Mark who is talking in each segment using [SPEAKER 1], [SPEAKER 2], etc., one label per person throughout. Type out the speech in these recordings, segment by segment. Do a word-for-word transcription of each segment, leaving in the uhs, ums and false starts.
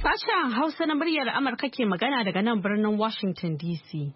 [SPEAKER 1] Sashen Hausa na muryar Amurka ke magana daga nan birnin Washington D C.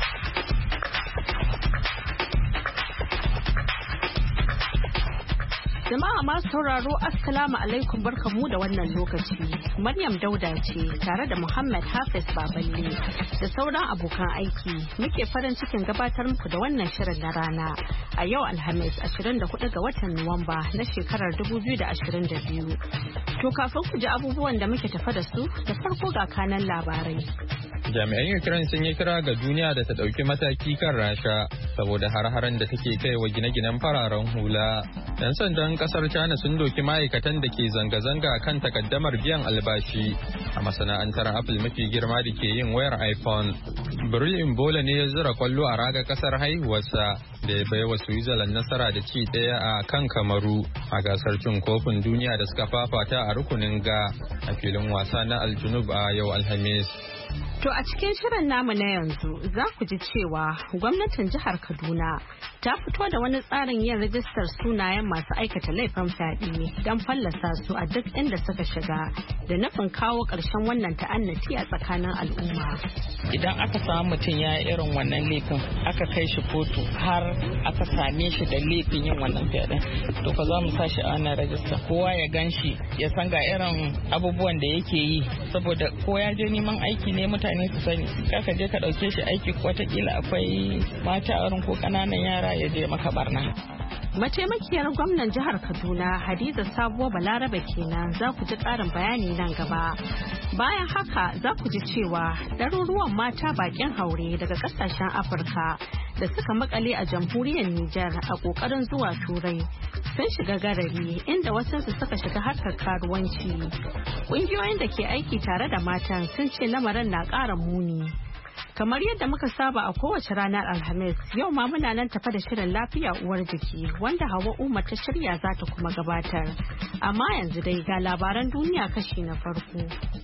[SPEAKER 1] Jama'a masu sauraro Assalamu alaikum barkamu da wannan lokaci. Maryam Dauda ce tare da Muhammad Hafiz Baballe da sauran abokan aiki muke farin cikin gabatar muku da wannan shirin na rana a yau Alhamis ashirin da hudu ga watan Nuwamba na shekarar dubu biyu da ashirin da biyu. To kafin ku ji abubuwan da muke tafa da su da farko ga kanan labarai.
[SPEAKER 2] Jami'an Ukraine sun yi kira ga duniya da ta ɗauki mataki kan Rasha saboda har-haren da take kai wa gine-ginen fararen hula. 'Yan sandan kasar China sun doki ma'aikatan da ke zanga-zanga kan takaddamar biyan albashi a masana'antar Apple mafi girma da ke yin wayar iPhone. Bril Imbola ne ya zura kwallo a raga kasar haihuwarsa da ya baiwa Switzerland nasara da ci ɗaya a kan Kamaru a gasar cin kofin duniya da suka fafata a rukunin ga a filin wasa na Aljunub a yau Alhamis.
[SPEAKER 1] To a cikin shirin namu na yanzu za ku ji cewa gwamnatin jihar Kaduna ta fito da wani tsarin yin rijistar sunayen masu aikata laifin fyaɗe don fallasa su a duk inda suka shiga da nufin kawo ƙarshen wannan ta'annati a tsakanin al'umma.
[SPEAKER 3] Idan aka samu mutum ya yi irin wannan laifin aka kai shi kotu har aka same shi da laifin yin wannan fyaɗen to fa za mu sa shi a wannan rajista kowa ya gan shi ya san ga irin abubuwan da yake yi saboda ko ya je neman aiki ne mutane mutane su sani kaka je ka dauke shi aiki watakila akwai mata a wurin ko kananan yara ya je maka barna.
[SPEAKER 1] Mataimakiyar gwamnan jihar Kaduna Hadiza Sabuwa Balarabe kenan za ku ji karin bayani nan gaba. Bayan haka za ku ji cewa ɗaruruwan mata bakin haure daga ƙasashen Afirka da suka makale a jamhuriyar Nijar a ƙoƙarin zuwa Turai sun shiga garari inda wasansu suka shiga harkar karuwanci. Ƙungiyoyin da ke aiki tare da matan sun ce lamarin na ƙara muni. Kamar yadda muka saba a kowace ranar Alhamis, yau ma muna nan tafa da shirin lafiya uwar jiki wanda Hawa Umar ta shirya za ta kuma gabatar. Amma yanzu dai ga labaran duniya kashi na farko.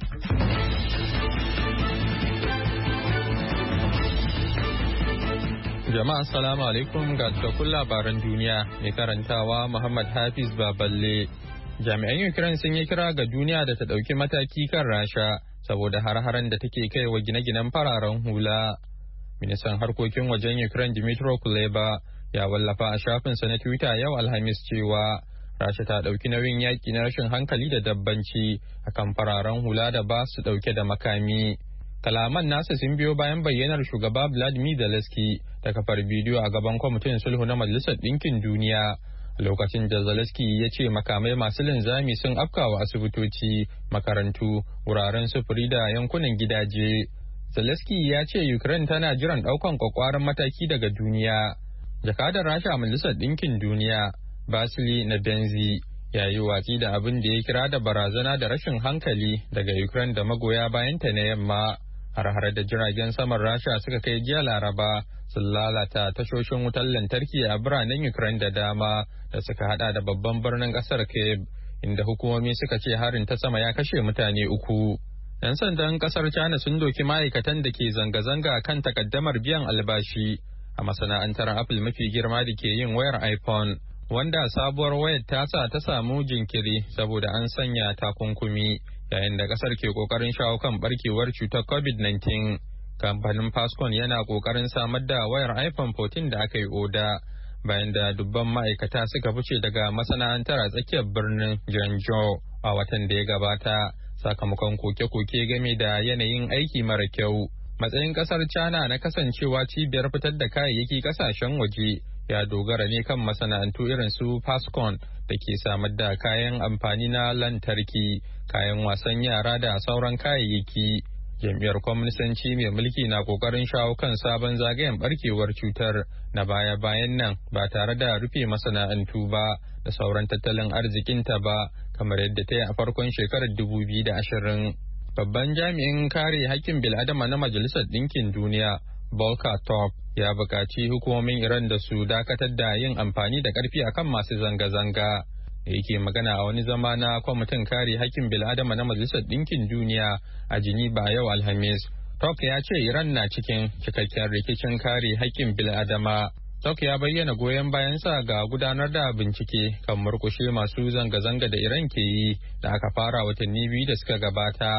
[SPEAKER 2] Jama'a assalamu alaikum ga cikakkun labaran duniya mai karantawa Muhammad Hafiz Baballe. Jami'an Ukraine sun yi kira ga duniya da ta ɗauki mataki kan Rasha saboda har-haren da take kai wa gine-ginen fararen hula. Ministan harkokin wajen Ukraine Dmytro Kuleba ya wallafa a shafinsa na Twitter yau Alhamis cewa Rasha ta ɗauki nauyin yaƙi na rashin hankali da dabbanci akan fararen hula da ba su ɗauke da makami. Kalaman nasa sun biyo bayan bayyanar shugaba Vladimir Zelensky da kafar bidiyo a gaban kwamitin sulhu na Majalisar Ɗinkin Duniya. Lokacin da Zelensky ya ce makamai masu linzami sun afkawa asibitoci, makarantu, wuraren sufuri da yankunan gidaje. Zelensky ya ce Ukraine tana jiran ɗaukan kwakwaran mataki daga duniya. Jakadar Rasha a Majalisar Ɗinkin Duniya, Vasily Nebenzi, ya yi watsi da abin da ya kira da barazana da rashin hankali daga Ukraine da magoya bayanta na yamma. Har-hare da jiragen saman Rasha suka kai jiya Laraba sun lalata tashoshin wutar lantarki a biranen Ukraine da dama da suka hada da babban birnin kasar Kyiv, inda hukumomi suka ce harin ta sama ya kashe mutane uku. 'Yan sandan kasar China sun doki ma'aikatan da ke zanga-zanga kan takaddamar biyan albashi a masana'antar Apple mafi girma da ke yin wayar iPhone, wanda sabuwar wayar tasa ta samu jinkiri saboda an sanya takunkumi yayin da kasar ke kokarin shawo kan barkewar cutar covid nineteen. Kamfanin Foxconn yana kokarin samar da wayar iPhone fourteen da aka yi oda bayan da dubban ma'aikata suka fice daga masana'antar a tsakiyar birnin Guangzhou a watan da ya gabata sakamakon koke-koke game da yanayin aiki mara kyau. Matsayin kasar China na kasancewa cibiyar fitar da kayayyaki kasashen waje ya dogara ne kan masana'antu irin su Foxconn da ke samar da kayan amfani na lantarki, kayan wasan yara da sauran kayayyaki. Jam'iyyar Kwaminisanci mai mulki na kokarin shawo kan sabon zagayen barkewar cutar na baya-bayan nan ba tare da rufe masana'antu ba da sauran tattalin arzikinta ba kamar yadda ta yi a farkon shekarar dubu biyu da ashirin. Babban jami'in kare haƙƙin bil'adama na Majalisar Ɗinkin Duniya, Volker Turk, ya buƙaci hukumomin Iran da su dakatar da yin amfani da ƙarfi akan masu zanga-zanga. Da yake magana a wani zama na kwamitin kare haƙƙin bil'adama na Majalisar Ɗinkin Duniya a Geneva yau Alhamis, Turk ya ce Iran na cikin cikakken rikicin kare haƙƙin bil'adama. Turk ya bayyana goyon bayansa ga gudanar da bincike kan murƙushe masu zanga-zanga da Iran ke yi da aka fara watanni biyu da suka gabata.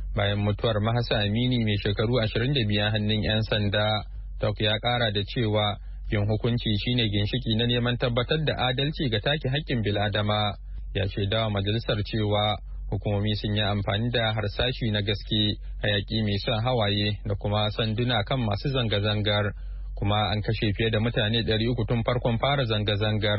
[SPEAKER 2] bayan mutuwar Mahasa Amini mai shekaru ashirin da biyu hannun 'yan sanda. Tok ya kara da cewa yin hukunci shine ginshiki na neman tabbatar da adalci ga take haƙƙin bil'adama. Ya shaidawa majalisar cewa hukumomi sun yi amfani da harsashi na gaske, hayaki mai sa hawaye da kuma sanduna kan masu zanga-zangar, kuma an kashe fiye da mutane ɗari uku tun farkon fara zanga-zangar.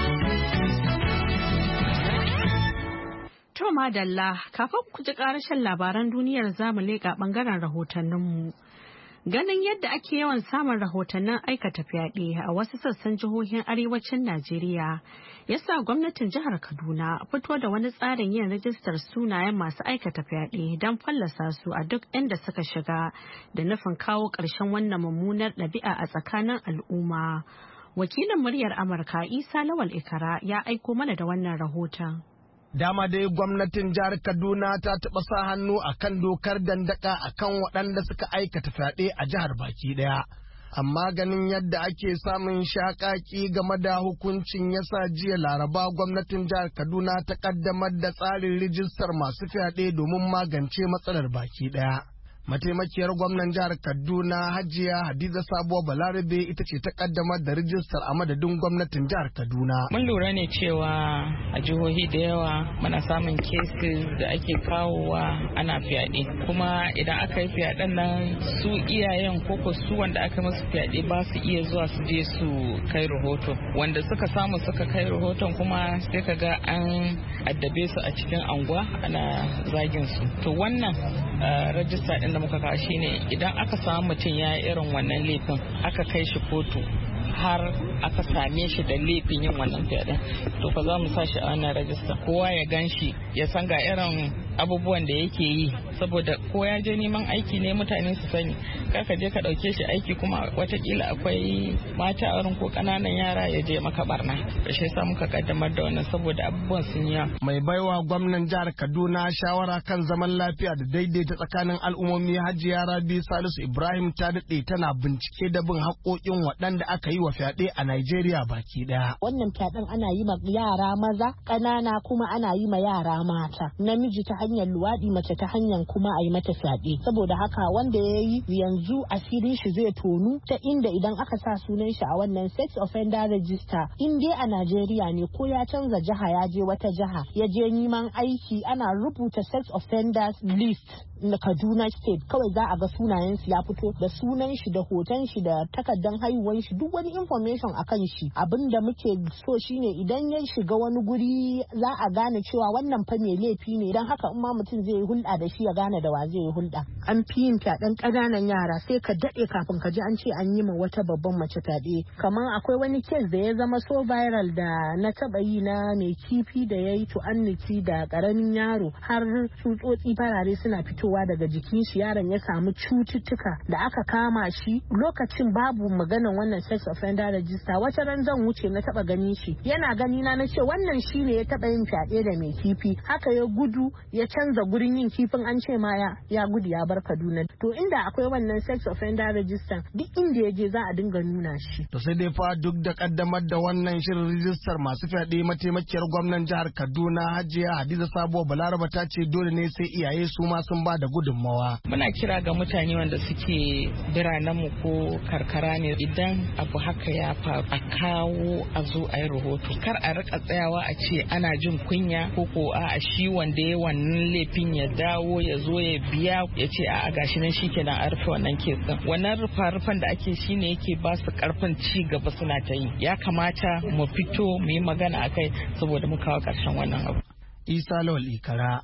[SPEAKER 1] To madalla, kafin ku ji ƙarashin labaran duniyar zamu leƙa ɓangaren rahotanninmu. Ganin yadda ake yawan samun rahotannin aikata fyaɗe a wasu sassan jihohin arewacin Najeriya, ya sa gwamnatin jihar Kaduna fito da wani tsarin yin rajistar sunayen masu aikata fyaɗe don fallasa su a duk inda suka shiga, da nufin kawo ƙarshen wannan mummunar ɗabi'a a tsakanin al'umma. Wakilin muryar Amurka Isa Lawal Ikara ya aiko mana da wannan rahoton.
[SPEAKER 4] Dama dai gwamnatin jihar Kaduna ta taɓa sa hannu a kan dokar dandaka a kan waɗanda suka aikata fyaɗe a jihar baki ɗaya. Amma ganin yadda ake samun shaƙaƙi game da hukuncin yasa jiya Laraba gwamnatin jihar Kaduna ta ƙaddamar da tsarin rijistar masu fyaɗe domin magance matsalar baki ɗaya. Mataimakiyar gwamnan jihar Kaduna Hajiya Hadiza Sabuwa Balarabe ita ce ta kaddamar da rijistar a madadin gwamnatin jihar Kaduna.
[SPEAKER 3] Mun lura ne cewa a jihohi da yawa muna samun cases da ake kawowa ana fyaɗe, kuma idan aka yi fyaɗen nan su iyayen koko su wanda aka masu fyaɗe ba su iya zuwa su je su kai rahoto, wanda suka samu suka kai rahoton kuma sai ka ga an addabe su a cikin anguwa ana zagin su. To wannan rajista din da muka kawo shine idan aka samu mutum ya irin wannan laifin aka kai shi kotu har aka same shi da laifin yin wannan fyaɗe, to fa za mu sa shi a wannan rajista, kowa ya gan shi ya san ga irin abubuwan da yake yi, saboda ko ya je neman aiki ne mutane su sani, kar ka je ka ɗauke shi aiki kuma watakila akwai mata a wurin ko ƙananan yara ya je maka barna. Da shi yasa muka kaddamar da wannan saboda abubuwan sun yi.
[SPEAKER 4] Mai baiwa gwamnan jihar Kaduna shawara kan zaman lafiya da daidaita tsakanin al'ummomi Hajiya Rabi Salisu Ibrahim ta daɗe tana bincike da bin haƙoƙin waɗanda aka yi wa fyaɗe a Najeriya baki ɗaya.
[SPEAKER 5] Wannan fyaɗen ana yi ma yara maza ƙanana kuma ana yi ma yara mata, namiji ta hanyar luwaɗi, mace ta hanyar kuma a yi mata fyaɗe. Saboda haka wanda ya yi yanzu asirin shi zai tonu ta inda idan aka sa sunan shi a wannan sex offender register, in dai a Najeriya ne ko ya canza jiha ya je wata jiha ya je neman aiki, ana rubuta sex offenders list na Kaduna state, kawai za a ga sunayen su ya fito da sunan shi da hoton shi da takardan haihuwan shi, duk wani information akan shi. Abin da muke so shine idan ya shiga wani guri za a gane cewa wannan fa mai laifi ne, idan haka in ma mutum zai yi hulɗa da shi ya gane da wa zai yi hulɗa. An fi yin fyaɗen ƙananan yara sai ka daɗe kafin ka ji an ce an yi ma wata babban mace fyaɗe. Kamar akwai wani kes da ya zama so viral da na taɓa yi na mai kifi da ya yi tu'anniti da ƙaramin yaro har tsutsotsi farare suna fitowa daga jikin shi, yaron ya samu cututtuka. Da aka kama shi lokacin babu maganan wannan sex offender register, wata ran zan wuce na taɓa ganin shi yana gani na na ce wannan shi ne ya taɓa yin fyaɗe da mai kifi, haka ya gudu ya canza gurin yin kifin, an ce ma ya ya gudu ya bar Kaduna. To inda akwai wannan sex offender register duk inda ya je za a dinga nuna shi.
[SPEAKER 4] To sai dai fa duk da kaddamar da wannan shirin rijistar masu fyaɗe, mataimakiyar gwamnan jihar Kaduna Hajiya Hadiza Sabuwa Balaraba ta ce dole ne sai iyaye su ma sun ba da gudunmawa.
[SPEAKER 3] Muna kira ga mutane wanda suke biranenmu ko karkara ne, idan abu haka ya faru a kawo a zo a yi rahoto, kar a rika tsayawa a ce ana jin kunya ko ko a shi wanda ya wannan laifin ya dawo ya zo ya biya ya ce a gashi nan shikenan a rufe wannan kesin. Wannan rufa-rufan da ake shine yake ba su karfin ci gaba suna ta yi. Ya kamata mu fito mu yi magana akai saboda mu kawo karshen wannan abu.
[SPEAKER 4] Isa Lawal Ikara,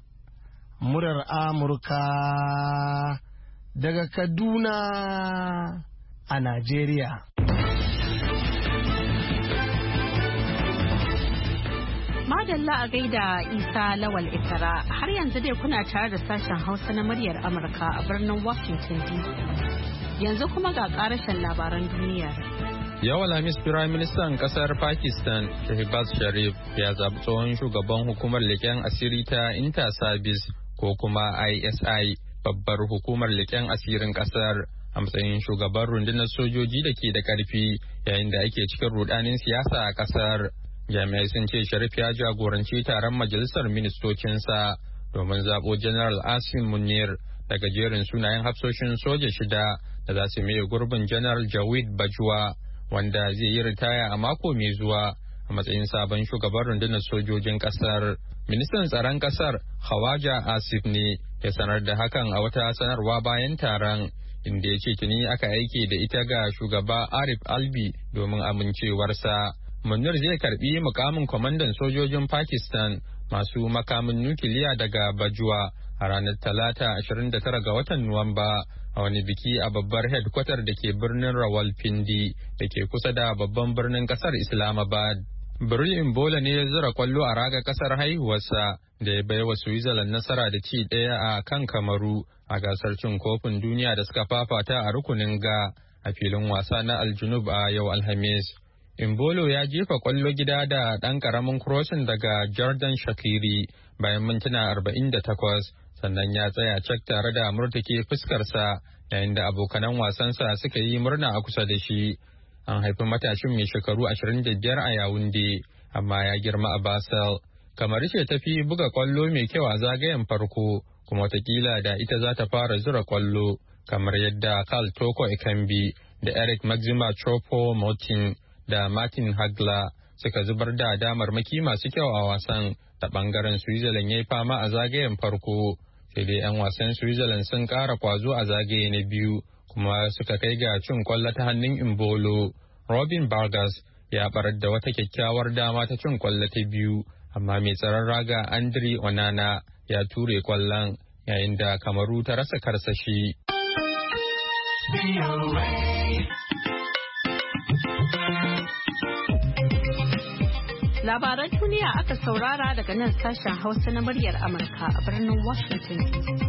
[SPEAKER 4] murar Amurka daga Kaduna a Najeriya.
[SPEAKER 1] Madalla a gaida Isa Lawal Ikara, har yanzu dai kuna tare da sashen Hausa na muryar Amurka a birnin Washington D C. Yanzu kuma ga karashen labaran duniya.
[SPEAKER 2] Yau Alhamis Firayim Ministan kasar Pakistan Shehbaz Sharif ya zaɓi tsohon shugaban hukumar leƙen asiri ta Inter Service ko kuma I S I, babbar hukumar leƙen asirin kasar, a matsayin shugaban rundunar sojoji da ke da ƙarfi yayin da ake cikin rudanin siyasa a kasar. Jami'ai sun ce Sharif ya jagoranci taron majalisar ministocinsa domin zaɓo General Asim Munir daga jerin sunayen hafsoshin soja shida da za su maye gurbin Janar Jawid Bajwa wanda zai yi ritaya a mako mai zuwa a matsayin sabon shugaban rundunar sojojin kasar. Ministan tsaron kasar Khawaja Asif ne ya sanar da hakan a wata sanarwa bayan taron, inda ya ce tuni aka aike da ita ga shugaba Arif Albi domin amincewarsa. Munir zai karbi mukamin kwamandan sojojin Pakistan masu makamin nukiliya daga Bajwa a ranar Talata ashirin da tara ga watan Nuwamba a wani biki a babbar headquarter da ke birnin Rawalpindi da ke kusa da babban birnin kasar Islamabad. Birnin Imbola ne ya zura kwallo a raga kasar haihuwarsa da ya baiwa Switzerland nasara da ci ɗaya a kan Kamaru a gasar cin kofin duniya da suka fafata a rukunin ga a filin wasa na Aljunub a yau Alhamis. Imbolo ya jefa kwallo gida da ɗan ƙaramin crossing daga Jordan Shaqiri bayan mintuna arba'in da takwas, sannan ya tsaya cak tare da murtuke fuskarsa yayin da abokanan wasansa suka yi murna a kusa da shi. An haifi matashin mai shekaru ashirin da biyar a Yawunde, amma ya girma a Basel. Kamar ce ta fi buga kwallo mai kyau a zagayen farko, kuma watakila da ita za ta fara zura kwallo, kamar yadda Karl Toko Ekambi da Eric Maxima Chopo Motin da Martin Hagla suka zubar da damarmaki masu kyau a wasan da bangaren Switzerland ya yi fama a zagayen farko. Sai dai 'yan wasan Switzerland sun ƙara kwazo a zagaye na biyu, kuma suka kai ga cin kwallo ta hannun Imbolo. Robin Vargas ya barar da wata kyakkyawar dama ta cin kwallo ta biyu, amma mai tsaron raga Andre Onana ya ture kwallon yayin da Kamaru ta rasa karsashi.
[SPEAKER 1] Labaran duniya aka saurara daga nan sashen Hausa na muryar Amurka a birnin Washington D C.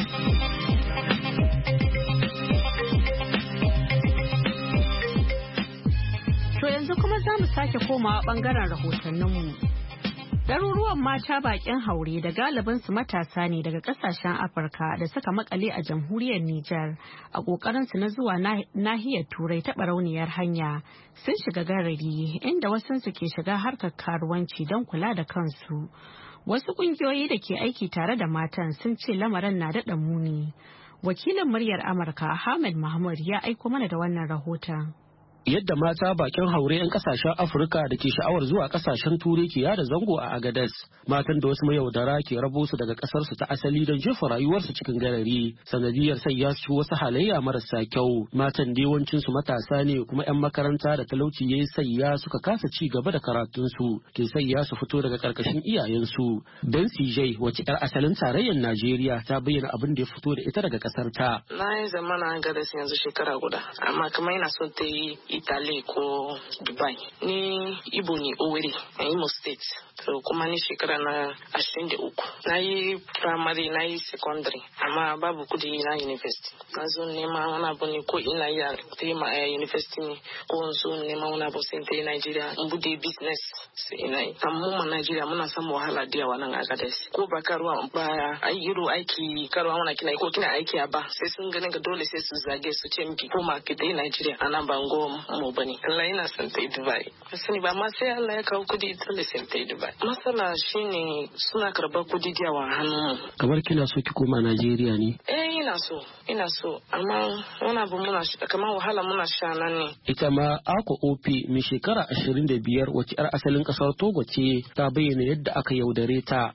[SPEAKER 1] To yanzu kuma za mu sake komawa bangaren rahotanninmu. Ɗaruruwan mata baƙin haure da galibinsu matasa ne daga ƙasashen Afirka da suka makale a jamhuriyar Nijar a ƙoƙarinsu na zuwa nahiyar Turai ta barauniyar hanya sun shiga garari inda wasunsu ke shiga harkar karuwanci don kula da kansu. Wasu ƙungiyoyi da ke aiki tare da matan sun ce lamarin na daɗa muni. Wakilin muryar Amurka Ahmed Mahmud ya aiko mana da wannan rahoton.
[SPEAKER 6] Yadda mata bakin haure 'yan kasashen Afirka da ke sha'awar zuwa kasashen Turai ke yada zango a Agadez, matan da wasu mayaudara ke rabo su daga kasar su ta asali don jefa rayuwarsu cikin garari sanadiyar sai ya su wasu halayya marasa kyau. Matan da yawancin su matasa ne kuma 'yan makaranta da talauci yayi sayya suka kasa ci gaba da karatun su ke sayya su fito daga karkashin iyayen su. Dan C J wace 'yar asalin tarayyar Najeriya ta bayyana abin da ya fito da ita daga kasar ta.
[SPEAKER 7] Na yi zamana Agadez yanzu shekara guda, amma kamar ina son ta yi Italy ko Dubai. Ni Ibo ne Owerri a Imo State. So kuma ni shekara na ashirin da uku. Na yi primary, na yi secondary, amma babu kudi na university. Na zo nema wani abu ne ko ina yi a tema a university ne ko zo nema wani abu sai ta yi Nigeria. In bude business sai ina yi. Amma mu Nigeria muna samun wahala da yawa nan a Agadez. Ko ba karuwa ba ai iro aiki karuwa muna kina ko kina aiki a ba sai sun ganin ga dole sai su zage su ce miki ko ma ki dai Nigeria ana bango mu bane. Allah yana son ta yi Dubai. Sani ba ma sai Allah ya kawo kudi dole sai ta yi Dubai. Masala shine suna karbar kudi da yawa hannun.
[SPEAKER 6] Kamar kina so ki koma Najeriya ne?
[SPEAKER 7] Eh ina so, ina so, amma wani abu muna kamar wahala muna sha nan ne.
[SPEAKER 6] Ita ma Ako Opi mai shekara ashirin da biyar wacce 'yar asalin kasar Togo ce ta bayyana yadda aka yaudare ta.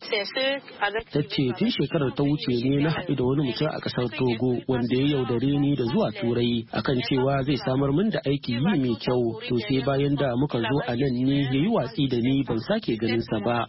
[SPEAKER 6] Ta ce tun shekarar ta wuce ne na haɗu da wani mutum a kasar Togo wanda ya yaudare ni da zuwa Turai akan cewa zai samar min da aiki yi mai kyau, to sai bayan da muka zo a nan ne ya yi watsi da ni ban sake ganin sa ba.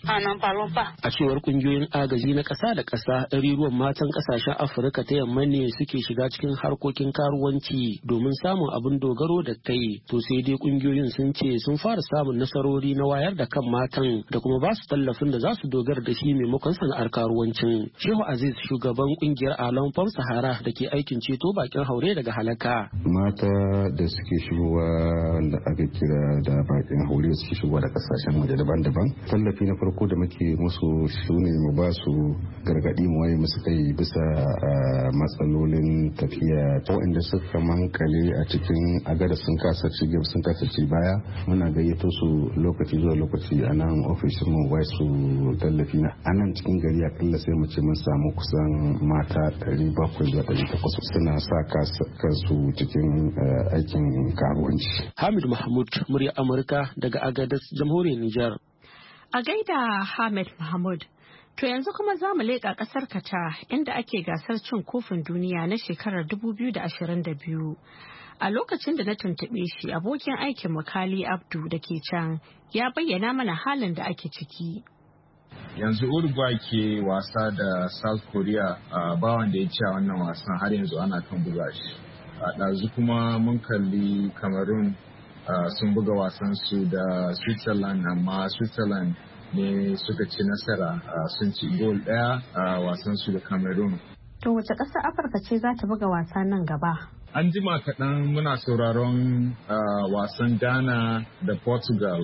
[SPEAKER 6] A cewar kungiyoyin agaji na ƙasa da ƙasa, ɗaruruwan matan ƙasashen Afirka ta yamma ne suke shiga cikin harkokin karuwanci domin samun abin dogaro da kai, to sai dai kungiyoyin sun ce sun fara samun nasarori na wayar da kan matan da kuma ba su tallafin da za su dogara da shi maimakon sana'ar karuwancin. Shehu Aziz shugaban kungiyar Alon Fam Sahara da ke aikin ceto bakin haure daga halaka.
[SPEAKER 8] Mata da suke shigowa wanda aka kira da bakin haure suke shigowa da kasashen waje daban-daban daban. Tallafi na farko da muke musu shine mu ba su gargadi mu waye musu kai bisa matsalolin tafiya waɗanda suka mankale a cikin agada sun kasa ci gaba sun kasa ci baya. Muna gayyato su lokaci zuwa lokaci a nan ofishin mu wai su tallafi na a nan cikin gari akalla sai mu ce mun samu kusan mata ɗari bakwai zuwa ɗari takwas suna sa kansu cikin aikin karuwanci.
[SPEAKER 6] Hamid Mahmud, murya Amurka daga Agadez, Jamhuriyar Nijar.
[SPEAKER 1] A gaida Hamid Mahmud. To yanzu kuma za mu leƙa ƙasar Qatar inda ake gasar cin kofin duniya na shekarar dubu biyu da ashirin da biyu. A lokacin da na tuntuɓe shi abokin aikin Makali Abdu da ke can ya bayyana mana halin da ake ciki.
[SPEAKER 9] Yanzu Uruguay ke wasa da South Korea a bawan da ya ci a wannan wasan har yanzu ana kan buga shi. A ɗazu kuma mun kalli Cameroon sun buga wasan su da Switzerland amma Switzerland ne suka ci nasara sun ci gol ɗaya a wasan su da Cameroon.
[SPEAKER 1] To wace ƙasar Afirka ce za ta buga wasa nan gaba?
[SPEAKER 9] An jima kaɗan muna sauraron wasan Ghana da Portugal.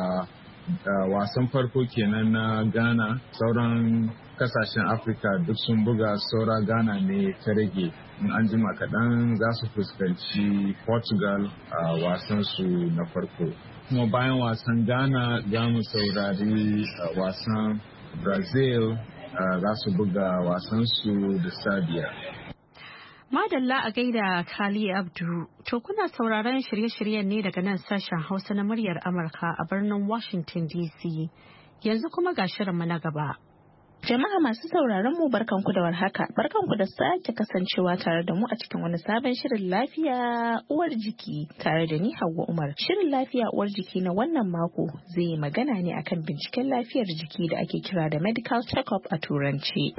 [SPEAKER 9] Wasan farko kenan na Ghana, sauran kasashen Afirka duk sun buga, saura Ghana ne ta rage. In an jima kaɗan za su fuskanci Portugal a wasan su na farko. Kuma bayan wasan Ghana za mu saurari wasan Brazil za su buga wasan su da Serbia.
[SPEAKER 1] Madalla a gaida Kali Abdu. To kuna sauraron shirye-shiryen ne daga nan sashen Hausa na muryar Amurka a birnin Washington D C. Yanzu kuma ga shirinmu na gaba.
[SPEAKER 10] Jama'a masu sauraron mu barkanku da warhaka. Barkanku da sake kasancewa tare da mu a cikin wani sabon shirin lafiya uwar jiki tare da ni Hauwa Umar. Shirin lafiya uwar jiki na wannan mako zai yi magana ne akan binciken lafiyar jiki da ake kira da medical check-up a turanci.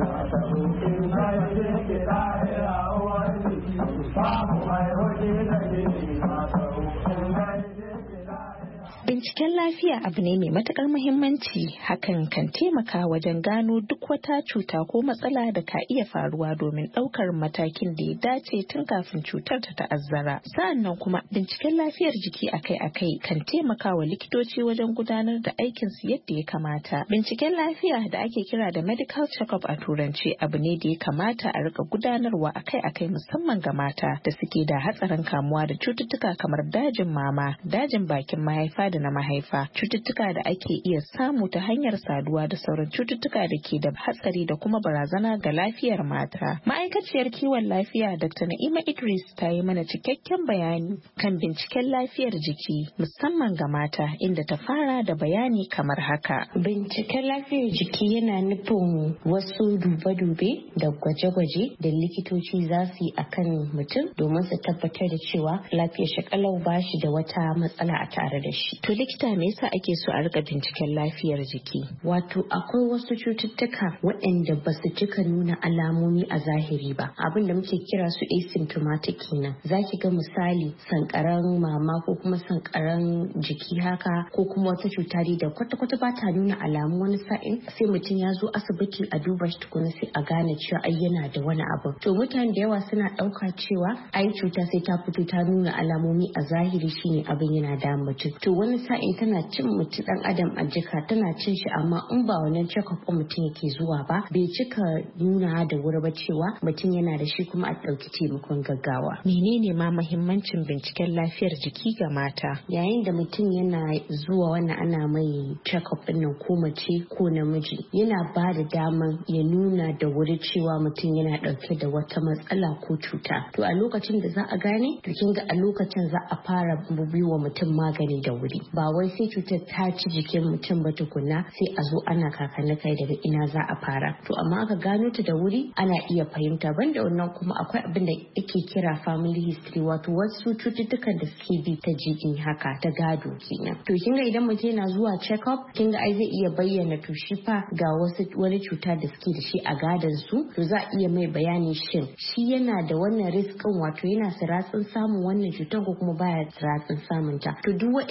[SPEAKER 10] Binciken lafiya abu ne mai matukar muhimmanci, hakan kan taimaka wajen gano duk wata cuta ko matsala da ka iya faruwa domin ɗaukar matakin da ya dace tun kafin cutar ta ta'azzara. Sa'annan kuma binciken lafiyar jiki akai-akai kan taimaka wa likitoci wajen gudanar da aikinsu yadda ya kamata. Binciken lafiya da ake kira da medical check-up a turanci abu ne da ya kamata a rika gudanarwa akai-akai musamman ga mata da suke da hatsarin kamuwa da cututtuka kamar dajin mama, dajin bakin mahaifa da na mahaifa, cututtuka da ake iya samu ta hanyar saduwa da sauran cututtuka da ke da hatsari da kuma barazana ga lafiyar mata. Ma'aikaciyar kiwon lafiya Doctor Na'ima Idris ta yi mana cikakken bayani kan binciken lafiyar jiki musamman ga mata, inda ta fara da bayani kamar haka.
[SPEAKER 11] Binciken lafiyar jiki yana nufin wasu dube-dube da gwaje-gwaje da likitoci za su yi akan mutum domin su tabbatar da cewa lafiyar shi kalau ba shi da wata matsala a tare da shi.
[SPEAKER 10] To likita me yasa ake so a rika binciken lafiyar jiki?
[SPEAKER 11] Wato akwai wasu cututtuka waɗanda ba su cika nuna alamomi a zahiri ba. Abin da muke kira su asymptomatic kenan. Zaki ga misali sankaran mama ko kuma sankaran jiki haka ko kuma wata cuta da kwata-kwata ba ta nuna alamu, wani sa'in sai mutum ya zo asibiti a duba shi tukuna sai a gane cewa ai yana da wani abu. To mutane da yawa suna ɗauka cewa ai cuta sai ta fito ta nuna alamomi a zahiri shine abin yana da mutum. To wani sa'in tana cin mutum dan adam a jika, tana cin shi amma in ba wannan check-up mutum yake zuwa ba bai cika nuna da wuri ba cewa mutum yana da shi kuma a ɗauki taimakon gaggawa.
[SPEAKER 10] Menene ma mahimmancin binciken lafiyar jiki ga mata?
[SPEAKER 11] Yayin da mutum yana zuwa wannan ana mai check-up ɗin nan ko mace ko namiji, yana ba da daman ya nuna da wuri cewa mutum yana ɗauke da wata matsala ko cuta. To a lokacin da za a gane, to kin ga a lokacin za a fara wa mutum magani da wuri. Ba wai sai cutar ta ci jikin mutum ba tukunna sai a zo ana kakanni kai daga ina za a fara. To amma aka gano ta da wuri ana iya fahimta. Banda wannan kuma akwai abin da ake kira family history, wato wasu cututtukan da suke bi ta jini haka ta gado kenan. To kin ga idan mutum yana zuwa check up, kin ga ai zai iya bayyana to shi fa ga wasu wani cuta da suke da shi a gadon su, to za a iya mai bayani shin shi yana da wannan riskin, wato yana siratsin samun wannan cutar ko kuma baya siratsin samun ta. To duk waɗannan abu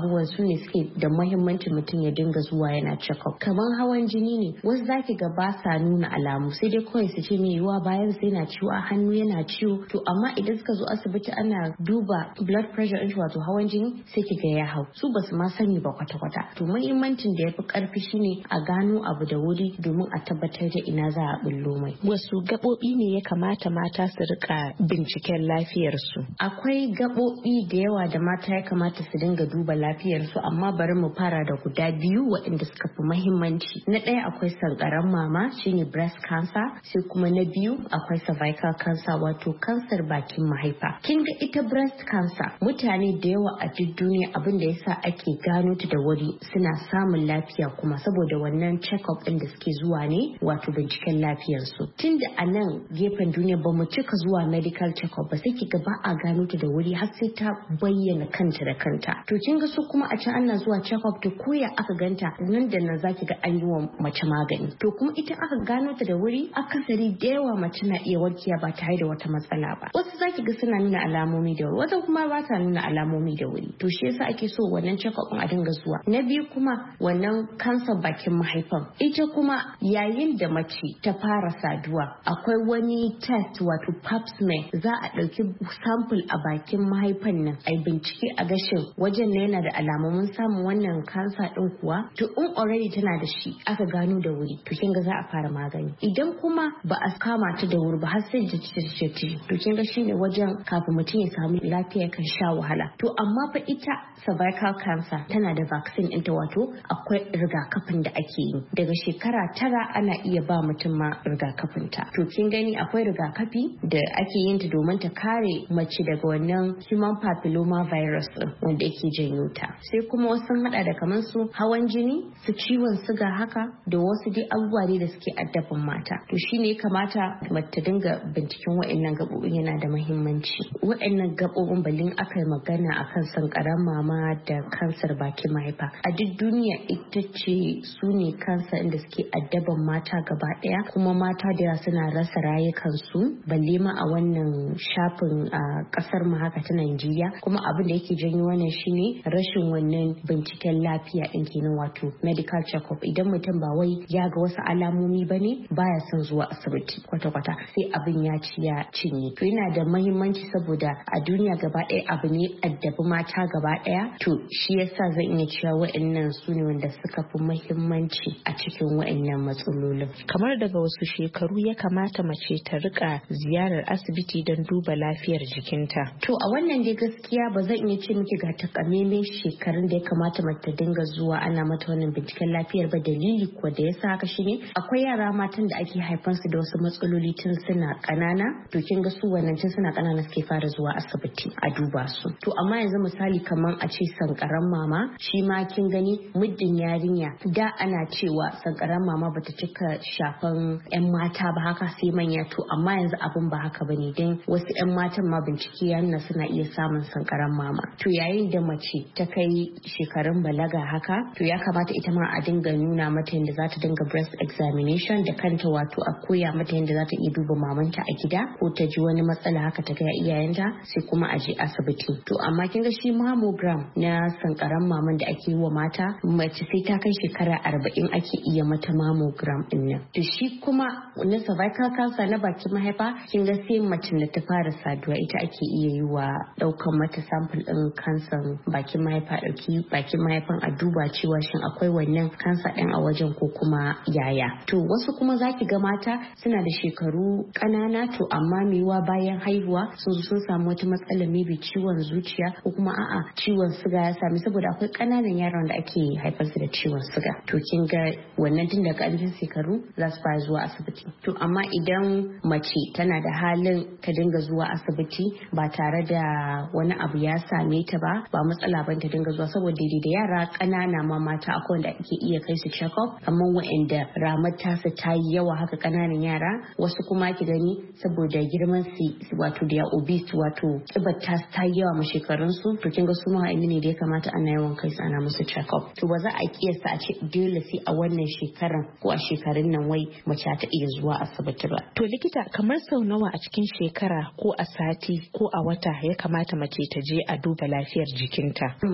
[SPEAKER 11] abubuwan su ne suke da muhimmanci mutum ya dinga zuwa yana check up. Kamar hawan jini ne, wasu zaki ga ba sa nuna alamu sai dai kawai su ce mai yiwuwa bayan sai yana ciwo, a hannu yana ciwo, to amma idan suka zo asibiti ana duba blood pressure ɗin wato hawan jini sai ki ga ya hau, su basu ma sani ba kwata-kwata. To muhimmancin da ya fi karfi shine a gano abu da wuri domin a tabbatar da ina za a bullo mai.
[SPEAKER 10] Wasu gaɓoɓi ne ya kamata mata su rika binciken lafiyarsu?
[SPEAKER 11] Akwai gaɓoɓi da yawa da mata ya kamata su dinga duba lafiyarsu, amma bari mu fara da guda biyu waɗanda suka fi muhimmanci. Na ɗaya akwai sankaran mama shine breast cancer, sai kuma na biyu akwai cervical cancer wato kansar bakin mahaifa. Kin ga ita breast cancer mutane da yawa a duk duniya abin da yasa ake gano ta da wuri suna samun lafiya kuma saboda wannan check-up ɗin da suke zuwa ne wato binciken lafiyarsu. Tunda a nan gefen duniya ba mu cika zuwa medical check-up ba sai kiga ba a gano ta da wuri har sai ta bayyana kanta da kanta. To kin ga su kuma a can ana zuwa check-up to koya aka ganta nan da nan zaki ga an yi wa mace magani. To kuma ita aka gano ta da wuri akasari da yawa mace na iya warkewa ba tare da wata matsala ba. Wasu zaki ga suna nuna alamomi da wuri, wasu kuma ba ta nuna alamomi da wuri. To shi yasa ake so wannan check-up a dinga zuwa. Na biyu kuma wannan kansar bakin mahaifan. Ita kuma yayin da mace ta fara saduwa akwai wani test wato pap smear, za a ɗauki sample a bakin mahaifan nan a bincike a gashin wajen na yana da alamomin samun wannan kansa din kuwa. To in already tana da shi aka gano da wuri to kin ga za a fara magani. Idan kuma ba a kama ta da wuri ba har sai da ta to kin ga shine wajen kafin mutum ya samu lafiya kan sha wahala. To amma fa ita cervical cancer tana da vaccine ɗinta wato akwai rigakafin da ake yi daga shekara tara ana iya ba mutum ma rigakafin ta. To kin gani akwai rigakafi da ake yin ta domin ta kare mace daga wannan human papilloma virus din wanda yake janyo ta. Sai kuma wasu sun hada da kamar su hawan jini, su ciwon suga haka da wasu dai abubuwa ne da suke addabin mata. To shine ya kamata mace ta dinga binciken wa'annan gabobin, yana da muhimmanci. Wa'annan gabobin balin aka yi magana akan sankaran mama da kansar bakin mahaifa. A duk duniya ita ce su ne kansa inda suke addaban mata gaba daya, kuma mata da yawa suna rasa rayukansu balle ma a wannan shafin a kasar mu haka ta Najeriya. Kuma abin da yake janyo wannan shine rashin wannan binciken lafiya din kenan wato medical check-up. Idan mutum ba wai ya ga wasu alamomi bane baya son zuwa asibiti kwata-kwata sai abin ya ci ya cinye. To yana da muhimmanci saboda a duniya gaba daya abu ne addabi mata gaba daya. To shi yasa zan iya cewa wa'annan su ne wanda suka fi muhimmanci a cikin wa'annan matsalolin.
[SPEAKER 10] Kamar daga wasu shekaru ya kamata mace ta rika ziyarar asibiti don duba lafiyar jikinta?
[SPEAKER 11] To a wannan dai gaskiya ba zan iya ce miki ga takamaiman shekarun da ya kamata mace ta dinga zuwa ana mata wannan binciken lafiyar ba. Dalili kuwa da yasa haka shine akwai yara matan da ake haifansu da wasu matsaloli tun suna kanana. To kin ga su wannan tun suna kanana suke fara zuwa asibiti a duba su. To amma yanzu misali kamar a ce sankaran mama, shi ma kin gani muddin yarinya da ana cewa sankaran mama bata cika shafan yan mata ba haka sai manya. To amma yanzu abin ba haka bane, dan wasu yan matan ma bincike ya nuna suna iya samun sankaran mama. To yayin da mace ta kai shekarun balaga haka to ya kamata ita ma a dinga nuna mata yadda za ta dinga breast examination da kanta, wato a koya mata yadda za ta iya duba mamanta a gida ko ta ji wani matsala haka ta ga iyayenta sai kuma a je asibiti. To amma kin ga shi mammogram na sankaran maman da ake yi wa mata, mace sai ta kai shekara arba'in ake iya mata mammogram din nan. To shi kuma na cervical cancer na bakin mahaifa kin ga sai mace da ta fara saduwa ita ake iya yi wa daukan mata sample din kansan bakin mahaifa, dauki bakin mahaifan a duba cewa shin akwai wannan kansa din a wajen ko kuma yaya. To wasu kuma zaki ga mata suna da shekaru kanana to amma mewa bayan haihuwa sun zo sun samu wata matsala, maybe ciwon zuciya ko kuma a'a ciwon suga ya sami, saboda akwai kananan yaran da ake haifar su da ciwon suga. To kin ga wannan tun daga ƙarfin shekaru za su fara zuwa asibiti. To amma idan mace tana da halin ta dinga zuwa asibiti ba tare da wani abu ya same ta ba ba matsala ban ta dinga zuwa, saboda daidai da yara ƙanana ma mata akwai wanda ake iya kai su check up, amma wa'anda ramar tasa ta yi yawa haka ƙananan yara, wasu kuma ki gani saboda girman su wato da obese wato kibar ta ta yi yawa ma shekarun su. To kin ga su ma ne da ya kamata ana yawan kai su ana musu check up. To ba za a kiyasta a ce dole sai a wannan shekaran ko a shekarun nan wai mace ta iya zuwa asibiti ba.
[SPEAKER 10] To likita, kamar sau nawa a cikin shekara ko a sati ko a wata ya kamata mace ta je a duba lafiyar jikinta?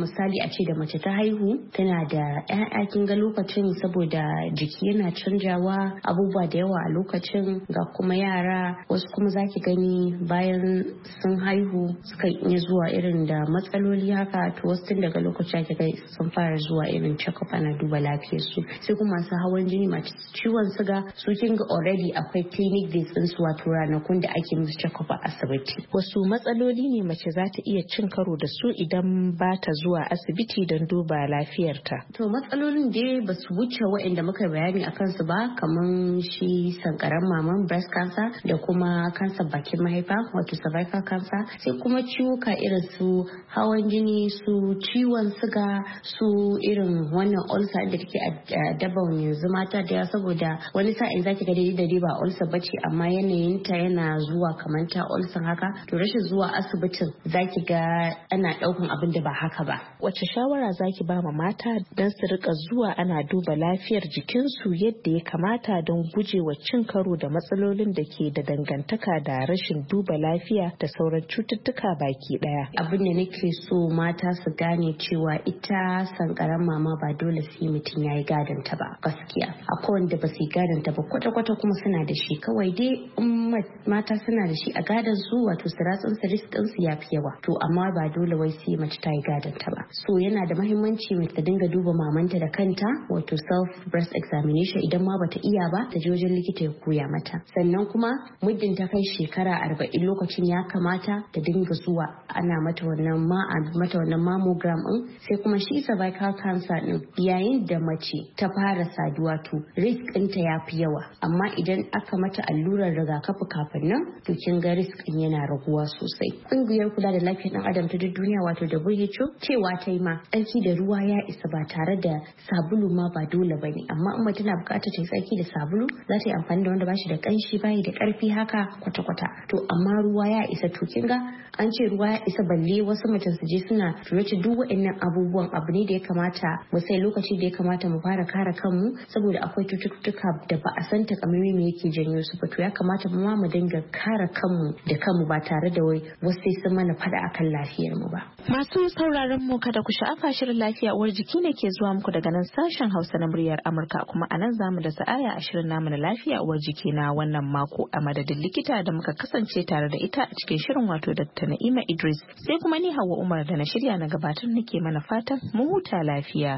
[SPEAKER 11] misali a ce da mace ta haihu tana da ƴaƴa kin ga lokacin saboda jiki yana canjawa abubuwa da yawa a lokacin ga kuma yara wasu kuma zaki gani bayan sun haihu suka iya zuwa irin da matsaloli haka to wasu tun daga lokacin ake kai sun fara zuwa irin check-up ana duba lafiyar su sai kuma masu hawan jini masu ciwon suga su kin ga already akwai clinic days din su wato ranakun da ake musu check-up a asibiti.
[SPEAKER 10] Wasu matsaloli ne mace za ta iya cin karo da su idan ba ta zuwa asibiti don duba lafiyarta?
[SPEAKER 11] To matsalolin dai ba su wuce waɗanda muka bayani a kansu ba kamar shi sankaran maman breast cancer da kuma cancer bakin mahaifa wato cervical cancer sai kuma ciwuka irin su hawan jini su ciwon suga su irin wannan ulcer da take a daban yanzu mata da saboda wani sa'in zaki ga dai da ba ulcer bace amma yanayin ta yana zuwa kamar ta ulcer haka to rashin zuwa asibitin zaki ga ana daukan abin da ba haka ba.
[SPEAKER 10] Wace shawara zaki ba ma mata don su rika zuwa ana duba lafiyar jikinsu yadda ya kamata don gujewa cin karo da matsalolin da ke da dangantaka da rashin duba lafiya da sauran cututtuka baki daya?
[SPEAKER 11] Abin da nake so mata su gane cewa ita sankaran mama ba dole sai mutum ya yi gadon ta ba gaskiya akwai wanda ba su yi gadon ta ba kwata-kwata kuma suna da shi kawai dai mata suna da shi a gadon su wato siratsin su riskin su ya fi yawa to amma ba dole wai sai mace ta yi gadon ta ba so yana da mahimmanci mace ta dinga duba mamanta da kanta wato self breast examination idan ma bata iya ba ta je wajen likita ya koya mata sannan kuma muddin ta kai shekara arba'in lokacin ya kamata ta dinga zuwa ana mata wannan ma mata wannan mammogram din sai kuma shi cervical cancer din yayin da mace ta fara saduwa to risk ɗinta ya fi yawa amma idan aka mata allurar rigakafi kafin nan to kin ga risk ɗin yana raguwa sosai. Ƙungiyar kula da lafiyar ɗan adam ta duniya wato W H O cewa ta yi ma tsarki da ruwa ya isa ba tare da sabulu ma ba dole bane amma in mace tana buƙatar ta yi tsarki da sabulu za ta yi amfani da wanda bashi da ƙanshi bayi da ƙarfi haka kwata-kwata to amma ruwa ya isa to kin ga an ce ruwa ya isa balle wasu mace su je suna turace duk waɗannan abubuwan abu ne da ya kamata mu sai lokaci da ya kamata mu fara kare kanmu saboda akwai cututtuka da ba a san takamaimai me yake janyo su ba to ya kamata mu ma mu dinga kare kanmu da kanmu ba tare da wai wasu sai sun mana fada akan lafiyar mu ba.
[SPEAKER 10] Masu sauraron mu kada ku sha'afa shirin lafiya uwar jiki ne ke zuwa muku daga nan sashen Hausa na muryar Amurka kuma a nan zamu da sa'aya a shirin namu na lafiya uwar jiki na wannan mako a madadin likita da muka kasance tare da ita a cikin shirin wato Dr. Na'ima Idris sai kuma ni Hauwa Umar da na shirya na gabatar nake mana fatan mu huta lafiya.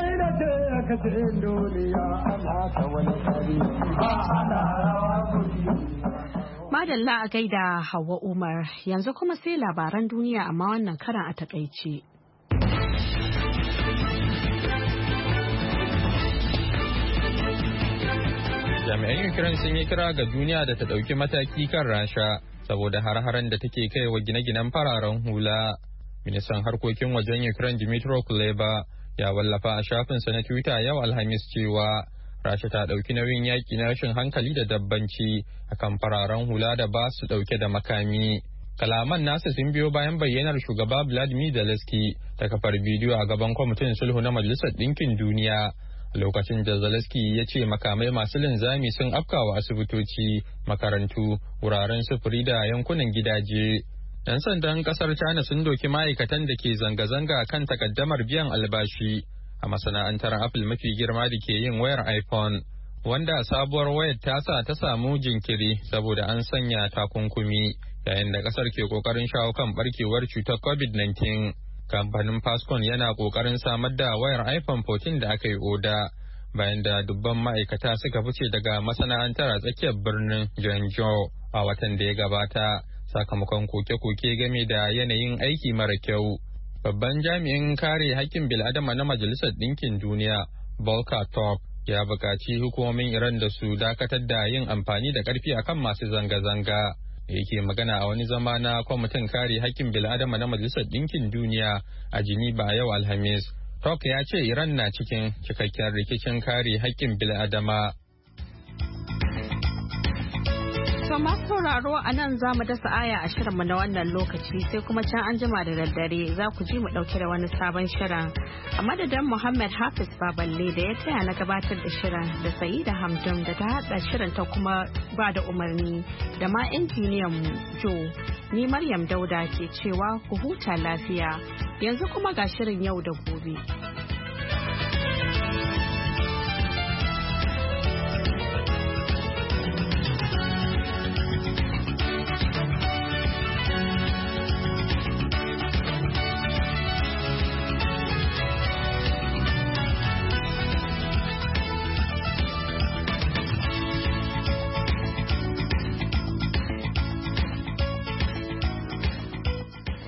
[SPEAKER 1] Madalla a gaida Hauwa Umar yanzu kuma sai labaran duniya amma wannan karan a takaice.
[SPEAKER 2] Jami'an Ukraine sun yi kira ga duniya da ta ɗauki mataki kan Rasha saboda har-haren da take kai wa gine-ginen fararen hula. Ministan harkokin wajen Ukraine Dmytro Kuleba ya wallafa a shafinsa na Twitter yau Alhamis cewa Rasha ta ɗauki nauyin yaƙi na rashin hankali da dabbanci akan fararen hula da ba su ɗauke da makami. Kalaman nasa sun biyo bayan bayyanar shugaba Vladimir Zelensky ta kafar bidiyo a gaban kwamitin sulhu na Majalisar Ɗinkin Duniya. A lokacin da Zelensky ya ce makamai masu linzami sun afkawa asibitoci, makarantu, wuraren sufuri da yankunan gidaje. 'Yan sandan kasar China sun doki ma'aikatan da ke zanga-zanga kan takaddamar biyan albashi a masana'antar Apple mafi girma da ke yin wayar iPhone, wanda sabuwar wayar tasa ta samu jinkiri saboda an sanya takunkumi yayin da kasar ke kokarin shawo kan barkewar cutar covid nineteen. Kamfanin Foxconn yana kokarin samar da wayar iPhone fourteen da aka yi oda bayan da dubban ma'aikata suka fice daga masana'antar a tsakiyar birnin Zhengzhou a watan da ya gabata sakamakon koke-koke game da yanayin aiki mara kyau. Babban jami'in kare haƙƙin bil'adama na Majalisar Ɗinkin Duniya, Volker Turk, ya buƙaci hukumomin Iran da su dakatar da yin amfani da ƙarfi akan masu zanga-zanga. Da yake magana a wani zama na kwamitin kare haƙƙin bil'adama na Majalisar Ɗinkin Duniya a Geneva yau Alhamis. Turk ya ce Iran na cikin cikakken rikicin kare haƙƙin bil'adama.
[SPEAKER 1] To masu sauraro a nan za mu dasa aya a shirinmu na wannan lokaci sai kuma can an jima da daddare za ku ji mu ɗauke da wani sabon shirin. A madadin Muhammad Hafiz Baballe da ya taya na gabatar da shirin da Sa'ida Hamdun da ta haɗa shirin ta kuma ba da umarni da ma injiniyan mu Joe. Ni Maryam Dauda ke cewa ku huta lafiya. Yanzu kuma ga shirin yau da gobe.